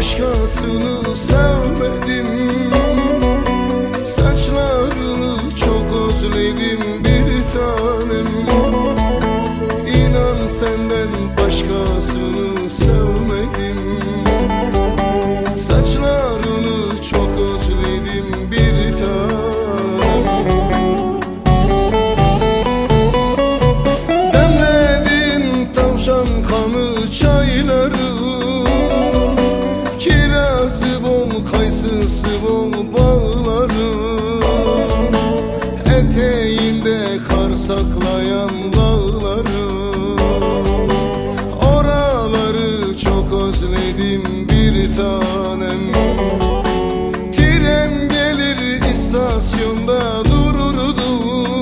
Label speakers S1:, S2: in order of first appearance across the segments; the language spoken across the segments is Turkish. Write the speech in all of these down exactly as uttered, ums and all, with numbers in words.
S1: başkasını sevmedim. Saçlarını çok özledim bir tanem. İnan senden başkasını sevmedim. Saçlarını çok özledim bir tanem. Demledim tavşan kanı çayları, kirazı bol kayısısı bol bağları, eteğinde kar saklayan dağları, oraları çok özledim bir tanem. Tren gelir istasyonda dururdu,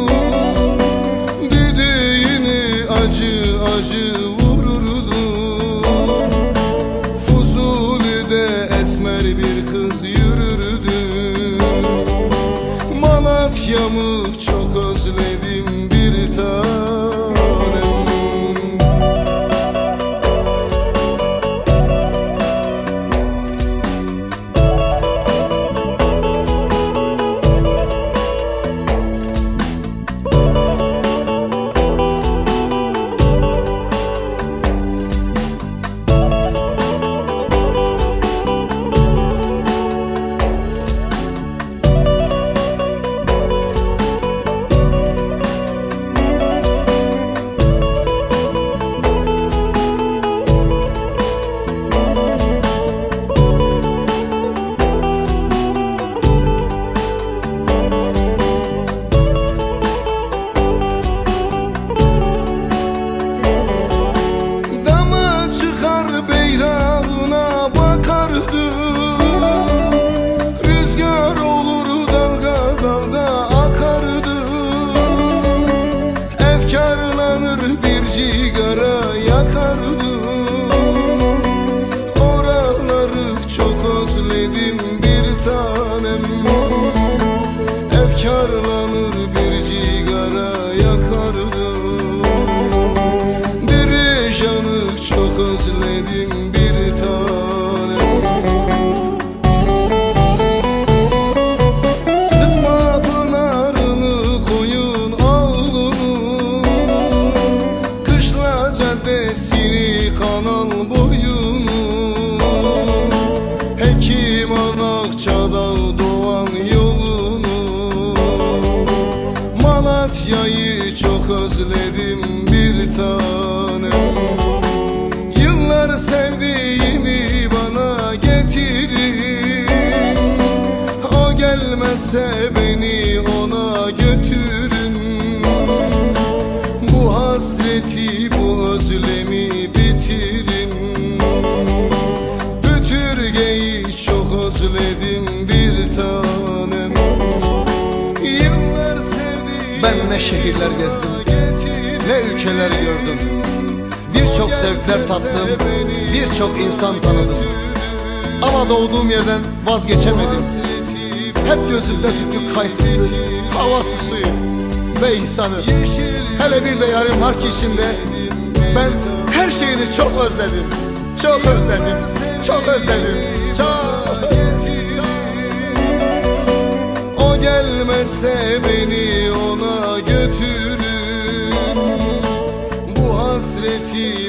S1: düdüğünü acı acı vururdu. Fuzuli'de esmer bir kız yürürdü. Malatya'mı çok özledim bir tanem. Efkarlanır bir cigara yakardı. Dirijanı çok özledim bir tanem. Sıtma pınarını koyun ağlını, Kışla caddesini kanal boyunu, Hekim Anakça'da doğan yolunu, Malatya'yı çok özledim bir tanem. Yıllar sevdiğimi bana getirin, o gelmezse beni ona götürün. Bu hasreti bu özlemi bitirin. Pütürgeyi çok özledim bir tanem.
S2: Ben ne şehirler gezdim, ne ülkeler gördüm. Birçok zevkler tattım, birçok insan tanıdım. Ama doğduğum yerden vazgeçemedim. Hep gözümde tüttük kayısısı, havası suyu ve insanı. Hele bir de yarım harç içinde ben her şeyini çok özledim. Çok özledim, çok özledim, çok.
S1: O gelmezse beni ona götürün. Bu hasreti